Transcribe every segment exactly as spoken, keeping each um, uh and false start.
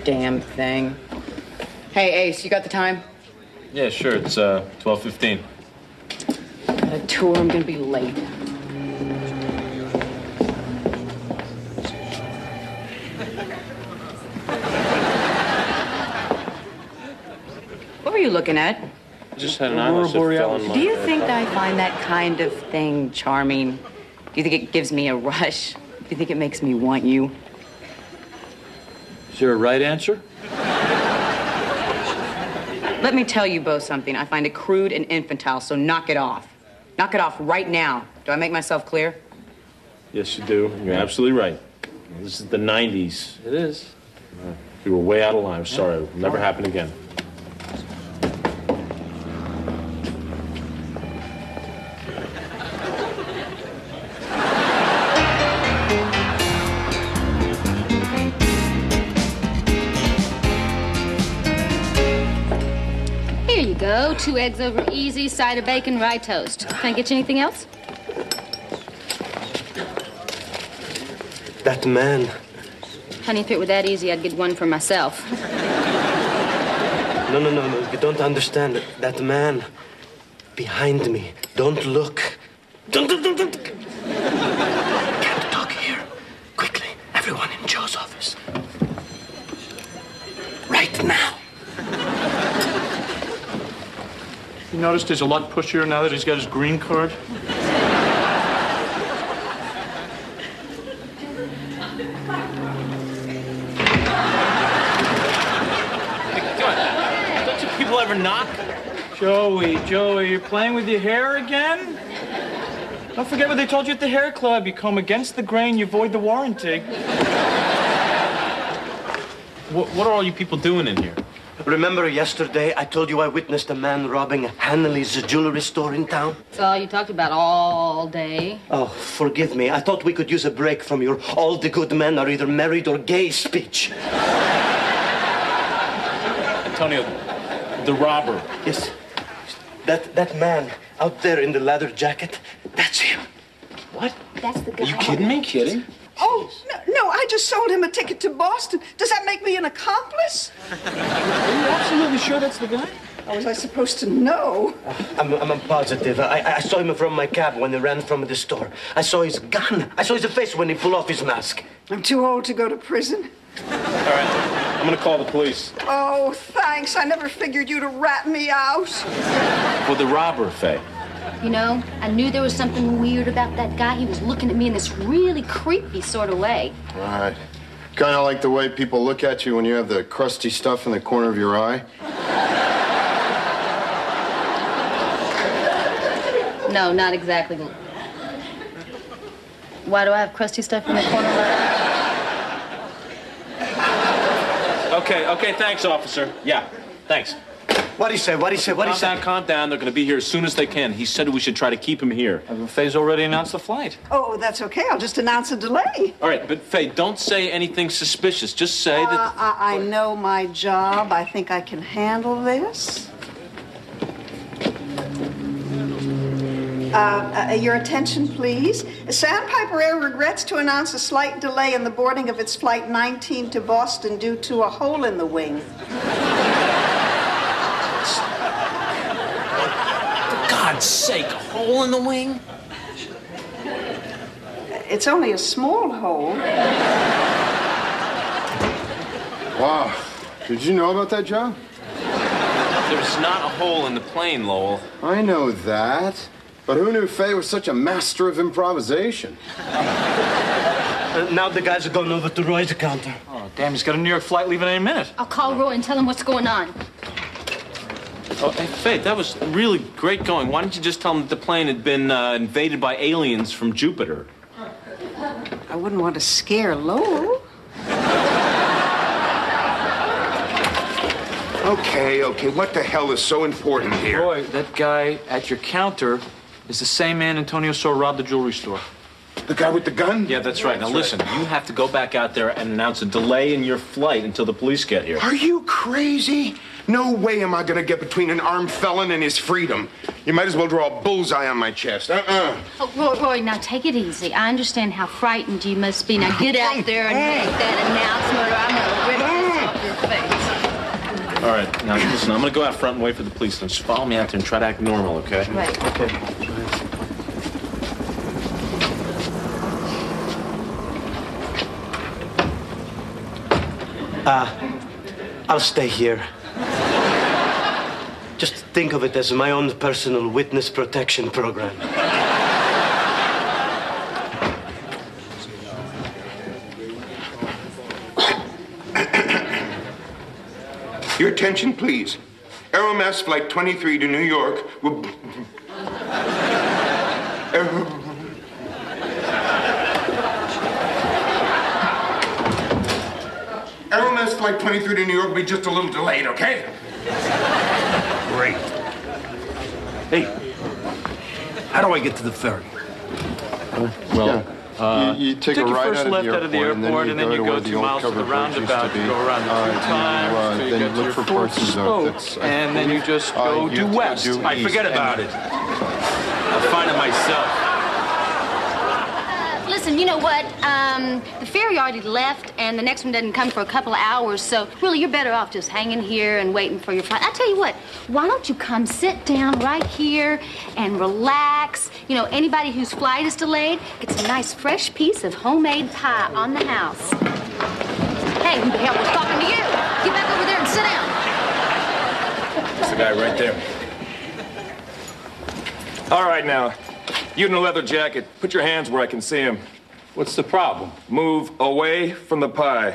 damn thing. Hey, Ace, you got the time? Yeah, sure. It's uh, twelve fifteen. Got a tour. I'm gonna be late. What were you looking at? Just had an eyelash that fell on my... Do you think I find that kind of thing charming? Do you think it gives me a rush? Do you think it makes me want you? Is there a right answer? Let me tell you both something. I find it crude and infantile, so knock it off. Knock it off right now. Do I make myself clear? Yes, you do. You're absolutely right. This is the nineties. It is. Uh, you were way out of line. I'm sorry. It'll never happen again. Here you go. Two eggs over easy, side of bacon, rye toast. Can I get you anything else? That man. Honey, if it were that easy, I'd get one for myself. No, no, no, no. You don't understand. That man behind me. Don't look. Don't, don't, don't, don't. Can't talk here. Quickly, everyone in Joe's office. Right now. You noticed he's a lot pushier now that he's got his green card? Don't you people ever knock? Joey, Joey, you're playing with your hair again? Don't forget what they told you at the hair club. You comb against the grain, you void the warranty. What, what are all you people doing in here? Remember yesterday I told you I witnessed a man robbing Hanley's jewelry store in town? That's all you talked about all day. Oh, forgive me. I thought we could use a break from your all the good men are either married or gay speech. Antonio, the robber. Yes. That, that man out there in the leather jacket, that's him. What? That's the guy. Are you kidding me? Kidding? Oh, no, no, I just sold him a ticket to Boston. Does that make me an accomplice? Are you absolutely sure that's the guy? How was I supposed to know? I'm, I'm positive. I, I saw him from my cab when he ran from the store. I saw his gun. I saw his face when he pulled off his mask. I'm too old to go to prison. All right, I'm gonna call the police. Oh, thanks. I never figured you'd rat me out. For the robber, Faye. You know, I knew there was something weird about that guy. He was looking at me in this really creepy sort of way. Right. Kind of like the way people look at you when you have the crusty stuff in the corner of your eye. No, not exactly. Why do I have crusty stuff in the corner of my eye? Okay, okay, thanks, officer. Yeah, thanks. What'd he say? What'd he say? What'd he Calm say? down, calm down. They're gonna be here as soon as they can. He said we should try to keep him here. Uh, Faye's already announced the flight. Oh, that's okay. I'll just announce a delay. All right, but Faye, don't say anything suspicious. Just say Uh, that... I, I know my job. I think I can handle this. Uh, uh, your attention, please. Sandpiper Air regrets to announce a slight delay in the boarding of its Flight nineteen to Boston due to a hole in the wing. For God's sake, a hole in the wing? It's only a small hole. Wow. Did you know about that, Joe? There's not a hole in the plane, Lowell. I know that. But who knew Faye was such a master of improvisation? Uh, now the guys are going over to Roy's counter. Oh, damn, he's got a New York flight leaving any minute. I'll call Roy and tell him what's going on. Oh, hey, Faye, that was really great going. Why didn't you just tell them that the plane had been uh, invaded by aliens from Jupiter? I wouldn't want to scare Lowell. Okay, okay, what the hell is so important here? Roy, that guy at your counter is the same man Antonio saw rob the jewelry store. The guy with the gun? Yeah, that's right. Now listen, you have to go back out there and announce a delay in your flight until the police get here. Are you crazy? No way am I gonna get between an armed felon and his freedom. You might as well draw a bullseye on my chest. Uh-uh. Oh, Roy, Roy, now take it easy. I understand how frightened you must be. Now get out there and make that announcement or I'm gonna rip this off your All right, now listen, I'm gonna go out front and wait for the police. Now just follow me out there and try to act normal, okay? Right. Okay. Uh, I'll stay here. Just think of it as my own personal witness protection program. Your attention, please. Aeromass Flight twenty-three to New York will... Aer- Aeromass Flight twenty-three to New York will be just a little delayed, okay? Great. Hey, how do I get to the ferry? Well, Uh, you, you take, take a your ride first out of left the out of the airport, airport, and then you go to two where the miles to old the covered bridge used roundabout. to You be. go around Uh, two you, times, uh, till you then get you to look your for fourth places spoke, of that's, and then you just uh, go you due have to west. do I east, forget and about you- it. I'll find it myself. Listen, you know what? Um, the ferry already left, and the next one doesn't come for a couple of hours, so really you're better off just hanging here and waiting for your flight. I tell you what, why don't you come sit down right here and relax? You know, anybody whose flight is delayed gets a nice fresh piece of homemade pie on the house. Hey, who the hell was talking to you? Get back over there and sit down. That's the guy right there. All right, now, you in the leather jacket, put your hands where I can see him. What's the problem? Move away from the pie.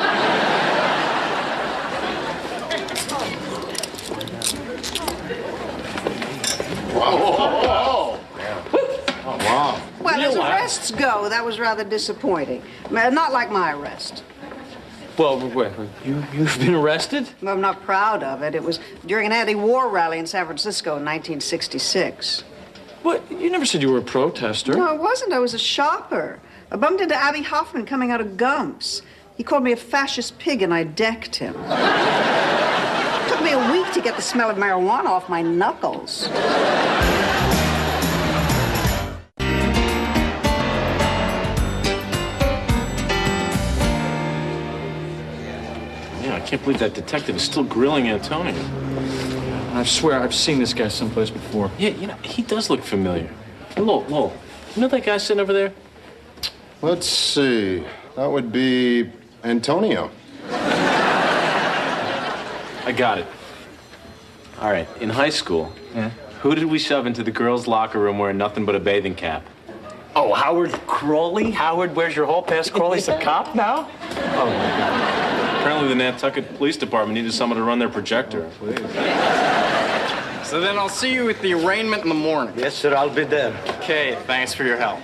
Wow. Well, as arrests go, that was rather disappointing. Uh, Not like my arrest. Well, wait, you, you've been arrested? I'm not proud of it. It was during an anti-war rally in San Francisco in nineteen sixty-six. What? You never said you were a protester. No, I wasn't. I was a shopper. I bumped into Abby Hoffman coming out of Gumps. He called me a fascist pig, and I decked him. It took me a week to get the smell of marijuana off my knuckles. Yeah, I can't believe that detective is still grilling Antonio. I swear I've seen this guy someplace before. Yeah, you know, he does look familiar. Hey, Lowell, Lowell, you know that guy sitting over there? Let's see. That would be Antonio. I got it. All right, in high school, Yeah? who did we shove into the girls' locker room wearing nothing but a bathing cap? Oh, Howard Crawley? Howard, where's your hall pass? Crawley's a cop now? Oh, my God. Apparently the Nantucket Police Department needed someone to run their projector. So then I'll see you at the arraignment in the morning. Yes, sir, I'll be there. Okay, thanks for your help.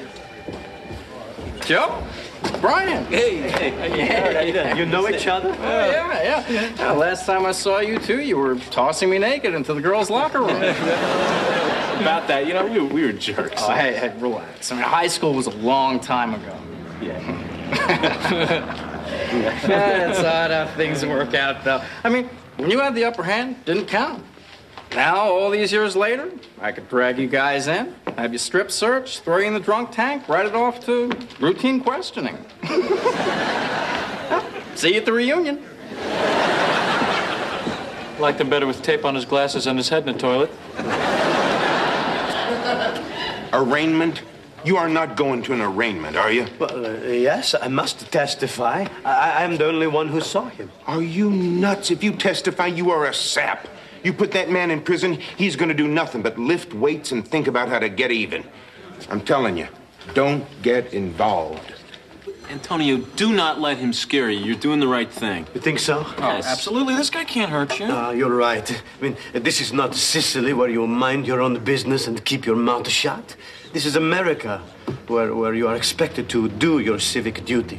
Joe? Brian. Hey, hey, hey. You know each other? Oh, yeah, yeah, yeah. Well, last time I saw you two, you were tossing me naked into the girls' locker room. About that, you know, we, we were jerks. Oh, hey, hey, relax. I mean, high school was a long time ago. Yeah. Yeah, it's odd how things work out, though. I mean, when you had the upper hand, didn't count. Now, all these years later, I could drag you guys in, have you strip search, throw you in the drunk tank, write it off to routine questioning. See you at the reunion. Liked him better with tape on his glasses and his head in the toilet. Arraignment? You are not going to an arraignment, are you? Well, uh, yes, I must testify. I I'm the only one who saw him. Are you nuts? If you testify, you are a sap. You put that man in prison, he's gonna do nothing but lift weights and think about how to get even. I'm telling you, don't get involved. Antonio, do not let him scare you. You're doing the right thing. You think so? Yes. Absolutely, this guy can't hurt you. Ah, you're right. I mean, this is not Sicily where you mind your own business and keep your mouth shut. This is America, where, where you are expected to do your civic duty.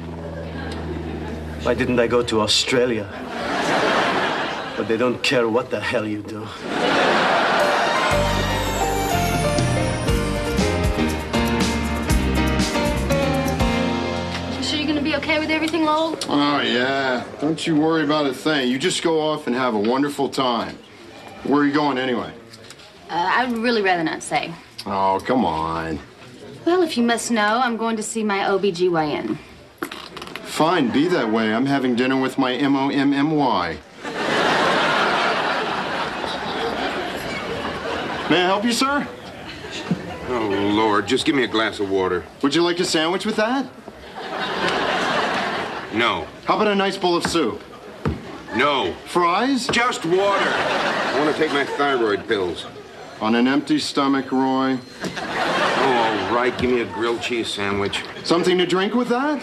Why didn't I go to Australia? But they don't care what the hell you do. You sure you're gonna be okay with everything, Lowell? Oh, yeah. Don't you worry about a thing. You just go off and have a wonderful time. Where are you going anyway? Uh, I'd really rather not say. Oh, come on. Well, if you must know, I'm going to see my O B G Y N. Fine, be that way. I'm having dinner with my M O M M Y. May I help you, sir? Oh, Lord, just give me a glass of water. Would you like a sandwich with that? No. How about a nice bowl of soup? No. Fries? Just water. I want to take my thyroid pills. On an empty stomach, Roy. Oh, all right, give me a grilled cheese sandwich. Something to drink with that?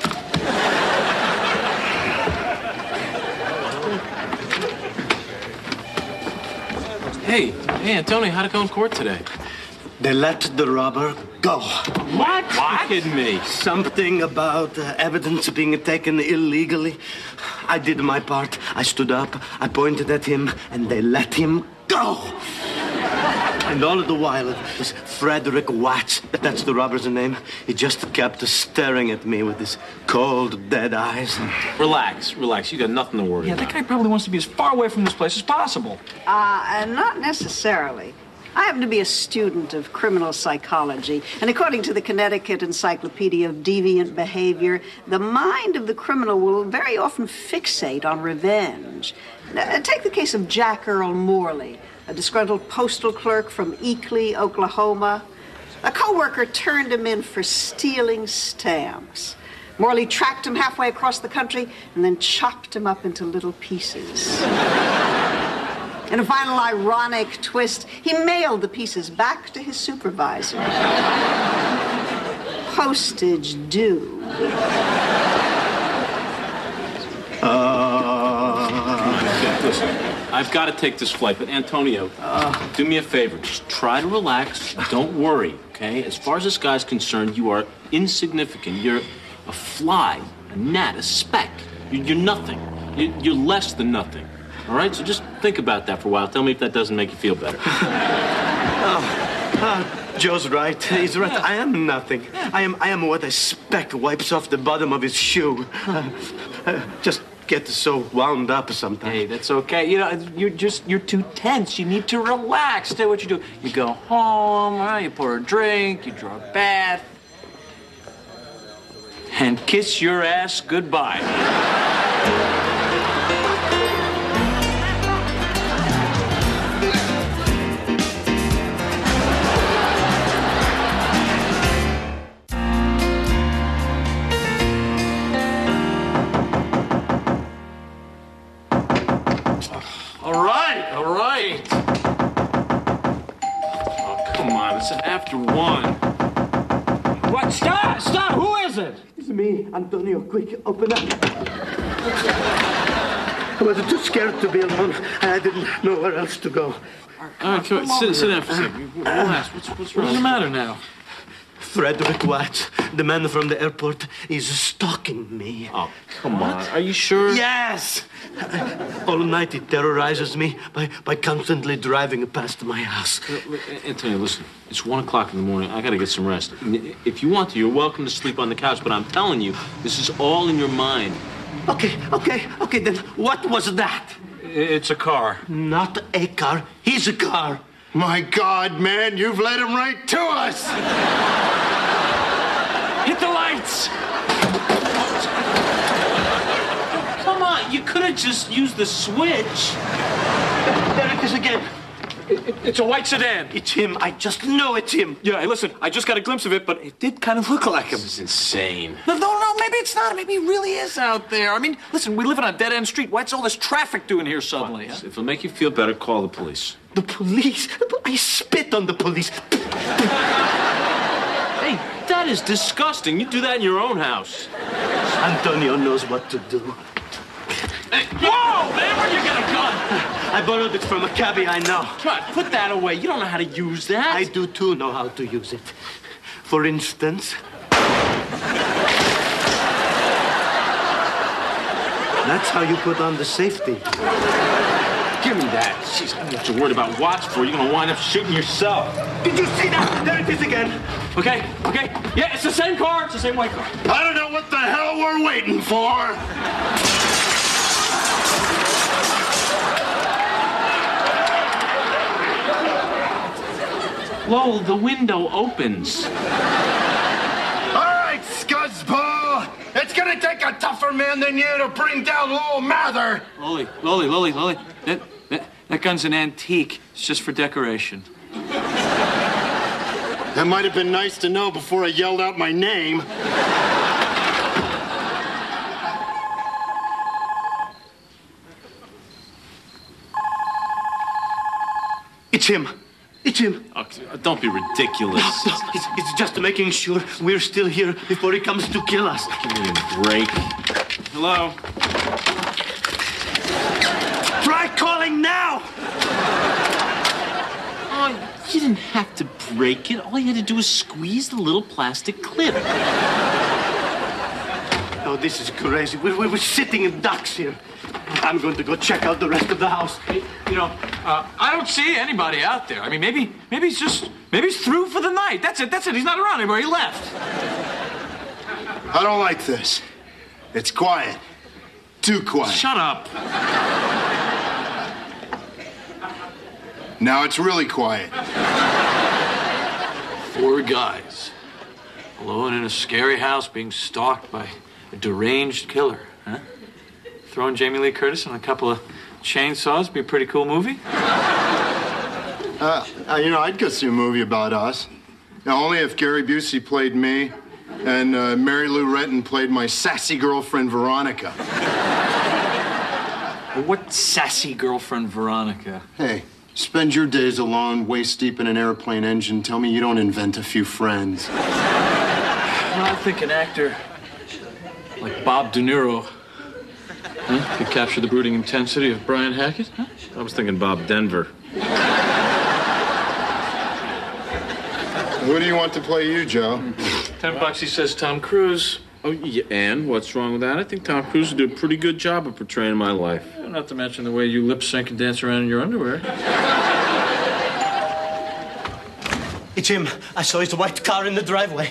Hey, hey, Antonio, how'd it go in court today? They let the robber go. What? What? You kidding me? Something about uh, evidence being taken illegally. I did my part. I stood up, I pointed at him, and they let him go. And all of the while, this Frederick Watts, that's the robber's name, he just kept staring at me with his cold, dead eyes. Relax, relax. You got nothing to worry Yeah, about. that guy probably wants to be as far away from this place as possible. Uh, and not necessarily. I happen to be a student of criminal psychology, and according to the Connecticut Encyclopedia of Deviant Behavior, the mind of the criminal will very often fixate on revenge. Uh, take the case of Jack Earl Morley, a disgruntled postal clerk from Eakley, Oklahoma. A coworker turned him in for stealing stamps. Morley tracked him halfway across the country and then chopped him up into little pieces. In a final ironic twist, he mailed the pieces back to his supervisor. Postage due. Uh, Listen, I've got to take this flight, but Antonio, uh, do me a favor. Just try to relax. Don't worry, okay? As far as this guy's concerned, you are insignificant. You're a fly, a gnat, a speck. You're, you're nothing. You're, you're less than nothing. All right, so just think about that for a while. Tell me if that doesn't make you feel better. oh, uh, Joe's right. He's right. I am nothing. I am I am what a speck wipes off the bottom of his shoe. Uh, uh, just get so wound up sometimes. Hey, that's okay. You know, you're just, you're too tense. You need to relax. Tell you what you do. You go home, uh, you pour a drink, you draw a bath, and kiss your ass goodbye. All right, all right. Oh, come on, it's after one. What? Stop! Stop! Who is it? It's me, Antonio. Quick, open up. I was too scared to be alone, and I didn't know where else to go. All right, come on, sit, sit down for a second. Relax. What's, what's wrong? What's the matter now? Frederick Watts, the man from the airport, is stalking me. Oh, come on. Are you sure? Yes! All night he terrorizes me by, by constantly driving past my house. Antonio, listen. It's one o'clock in the morning. I gotta get some rest. If you want to, you're welcome to sleep on the couch, but I'm telling you, this is all in your mind. Okay, okay, okay, then what was that? It's a car. Not a car. He's a car. My God, man, you've led him right to us! Hit the lights! Come on, you could have just used the switch. There it is again. It, it, it's a white sedan. It's him. I just know it's him. Yeah, hey, listen, I just got a glimpse of it, but it did kind of look like him. This is insane. No, no, no, maybe it's not. Maybe he really is out there. I mean, listen, we live on a dead-end street. What's all this traffic doing here suddenly? Huh? If it'll make you feel better, call the police. The police? I spit on the police. Hey, that is disgusting. You do that in your own house. Antonio knows what to do. Hey, whoa, man, where'd you get a gun? I borrowed it from a cabbie I know. Come on, put that away. You don't know how to use that. I do, too, know how to use it. For instance... That's how you put on the safety. Give me that. Jeez, I don't know what you're worried about Watts for. You're gonna wind up shooting yourself. Did you see that? There it is again. Okay, okay. Yeah, it's the same car. It's the same white car. I don't know what the hell we're waiting for. Lowell, the window opens. All right, scuzzball. It's gonna take a tougher man than you to bring down Lowell Mather. Lolly, Lolly, Lolly, Lolly. That, that, that gun's an antique. It's just for decoration. That might have been nice to know before I yelled out my name. It's him. It's him. Oh, don't be ridiculous. It's, it's just making sure we're still here before he comes to kill us. Give me a break. Hello? Try calling now! Oh, you didn't have to break it. All you had to do was squeeze the little plastic clip. Oh, this is crazy. We're, we're sitting in ducks here. I'm going to go check out the rest of the house. You know, uh, I don't see anybody out there. I mean, maybe, maybe he's just, maybe he's through for the night. That's it, that's it. He's not around anymore. He left. I don't like this. It's quiet. Too quiet. Shut up. Now it's really quiet. Four guys, alone in a scary house being stalked by a deranged killer, huh? Throwing Jamie Lee Curtis on a couple of chainsaws be a pretty cool movie. Uh, uh, you know, I'd go see a movie about us. Now, only if Gary Busey played me and uh, Mary Lou Retton played my sassy girlfriend, Veronica. What sassy girlfriend, Veronica? Hey, spend your days alone, waist deep in an airplane engine. Tell me you don't invent a few friends. Well, I think an actor like Bob De Niro huh, could capture the brooding intensity of Brian Hackett. Huh? I was thinking Bob Denver. Who do you want to play you, Joe? Ten bucks, he says Tom Cruise. Oh, yeah, and what's wrong with that? I think Tom Cruise would do a pretty good job of portraying my life. Not to mention the way you lip sync and dance around in your underwear. It's him. I saw his white car in the driveway.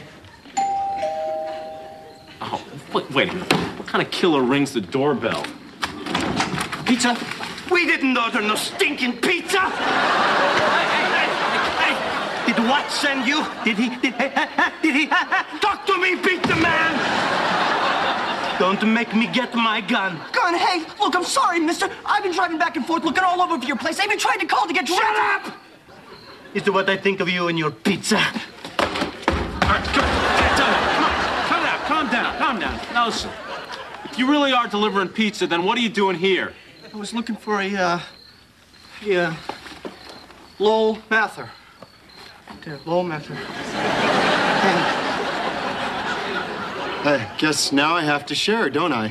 Oh, wait, wait a minute. What kind of killer rings the doorbell? Pizza? We didn't order no stinking pizza! Hey, hey, hey, hey, hey. Did what send you? Did he, did, did he, talk to me, pizza man! Don't make me get my gun. Gun, hey, look, I'm sorry, mister. I've been driving back and forth looking all over for your place. I even tried to call to get... Shut up! Is what I think of you and your pizza. All right, come on. Come on. Calm down, calm down. Now, listen. If you really are delivering pizza, then what are you doing here? I was looking for a, uh... a, uh... Lowell Mather. There, Lowell Mather. Hey. I guess now I have to share, don't I?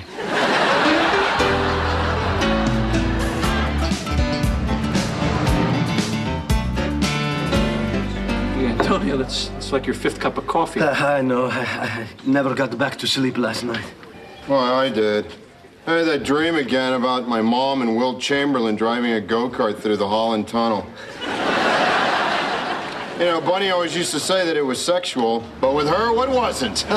Yeah, Antonio, that's, that's like your fifth cup of coffee. Uh, I know. I, I never got back to sleep last night. Well, I did. I had that dream again about my mom and Wilt Chamberlain driving a go-kart through the Holland Tunnel. You know, Bunny always used to say that it was sexual, but with her, what wasn't?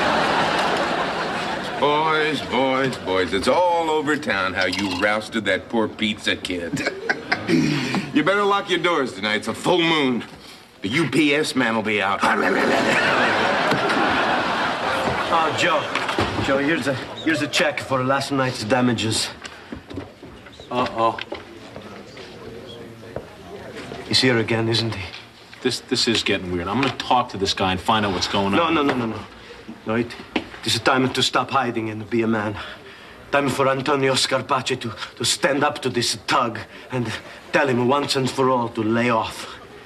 Boys, boys, boys, it's all over town how you rousted that poor pizza kid. You better lock your doors tonight. It's a full moon. The U P S man will be out. Oh, Joe. Joe, here's a here's a check for last night's damages. Uh-oh. He's here again, isn't he? This this is getting weird. I'm going to talk to this guy and find out what's going No, on. no, no, no, no. No, it, this is time to stop hiding and be a man. Time for Antonio Scarpacci to, to stand up to this thug and tell him once and for all to lay off.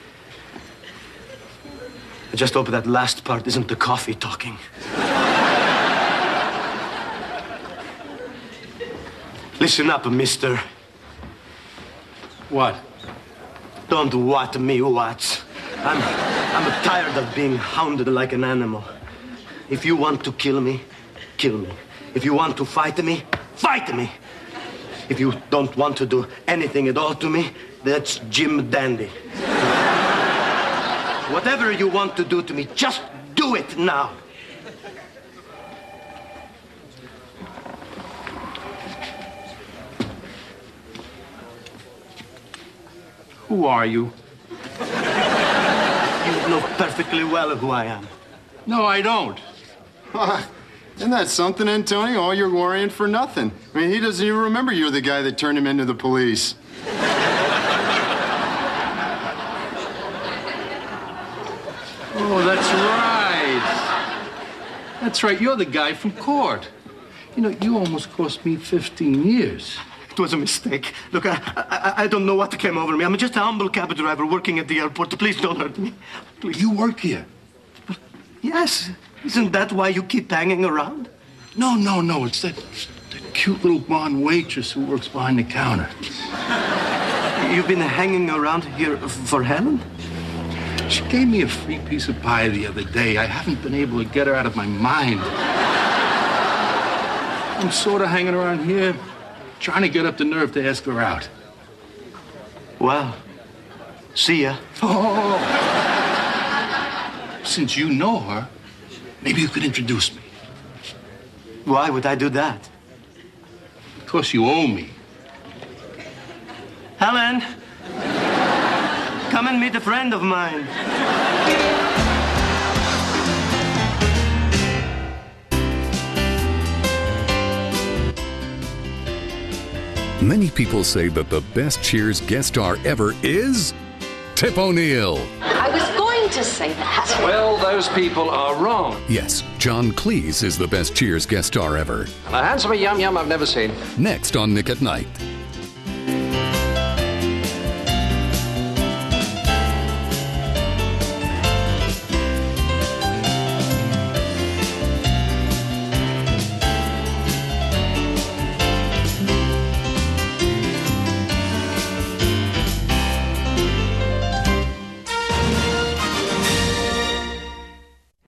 I just hope that last part isn't the coffee talking. Listen up, mister. What? Don't what me, what? I'm, I'm tired of being hounded like an animal. If you want to kill me, kill me. If you want to fight me, fight me. If you don't want to do anything at all to me, that's Jim Dandy. Whatever you want to do to me, just do it now. Who are you? You know perfectly well who I am. No, I don't. Isn't that something, Antonio? All you're worrying for nothing. I mean, he doesn't even remember you're the guy that turned him into the police. Oh, that's right. That's right. You're the guy from court. You know, you almost cost me fifteen years. It was a mistake. Look, I, I, I don't know what came over me. I'm just a humble cab driver working at the airport. Please don't hurt me. Please. You work here? Yes. Isn't that why you keep hanging around? No, no, no. It's that, that cute little blonde waitress who works behind the counter. You've been hanging around here for Helen? She gave me a free piece of pie the other day. I haven't been able to get her out of my mind. I'm sort of hanging around here, trying to get up the nerve to ask her out. Well, see ya. Oh. Since you know her, maybe you could introduce me. Why would I do that? Because you owe me. Helen, come and meet a friend of mine. Many people say that the best Cheers guest star ever is Tip O'Neill. I was going to say that. Well, those people are wrong. Yes, John Cleese is the best Cheers guest star ever. And a handsomer yum yum I've never seen. Next on Nick at Night.